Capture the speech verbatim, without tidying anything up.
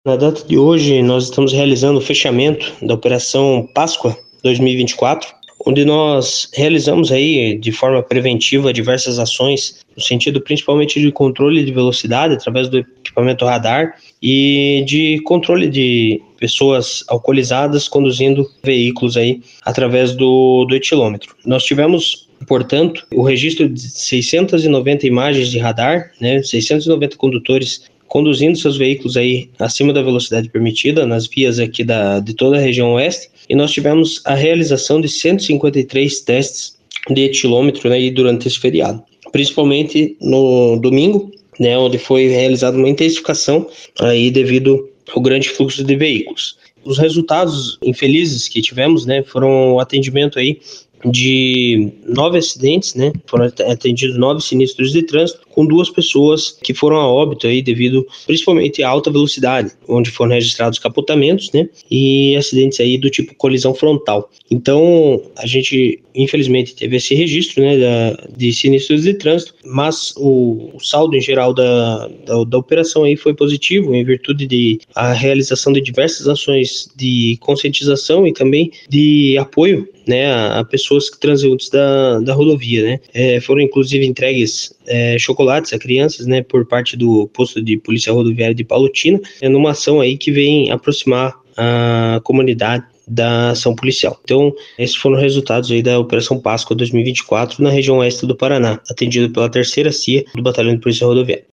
Na data de hoje, nós estamos realizando o fechamento da Operação Páscoa dois mil e vinte e quatro, onde nós realizamos aí de forma preventiva diversas ações, no sentido principalmente de controle de velocidade através do equipamento radar e de controle de pessoas alcoolizadas conduzindo veículos aí através do, do etilômetro. Nós tivemos, portanto, o registro de seiscentas e noventa imagens de radar, né, seiscentos e noventa condutores conduzindo seus veículos aí acima da velocidade permitida nas vias aqui da, de toda a região oeste, e nós tivemos a realização de cento e cinquenta e três testes de etilômetro, né, durante esse feriado, principalmente no domingo, né, onde foi realizada uma intensificação aí devido ao grande fluxo de veículos. Os resultados infelizes que tivemos, né, foram o atendimento aí de nove acidentes, né? Foram atendidos nove sinistros de trânsito, com duas pessoas que foram a óbito aí devido principalmente à alta velocidade, onde foram registrados capotamentos, né? E acidentes aí do tipo colisão frontal. Então, a gente infelizmente teve esse registro, né, da, de sinistros de trânsito, mas o, o saldo em geral da, da, da operação aí foi positivo em virtude de a realização de diversas ações de conscientização e também de apoio, né, a, a pessoas que transeuntes da, da rodovia, né. É, foram inclusive entregues é, chocolates a crianças, né, por parte do posto de polícia rodoviária de Palotina, é, numa ação aí que vem aproximar a comunidade da ação policial. Então, esses foram os resultados aí da Operação Páscoa dois mil e vinte e quatro na região oeste do Paraná, atendido pela terceira C I A do Batalhão de Polícia Rodoviária.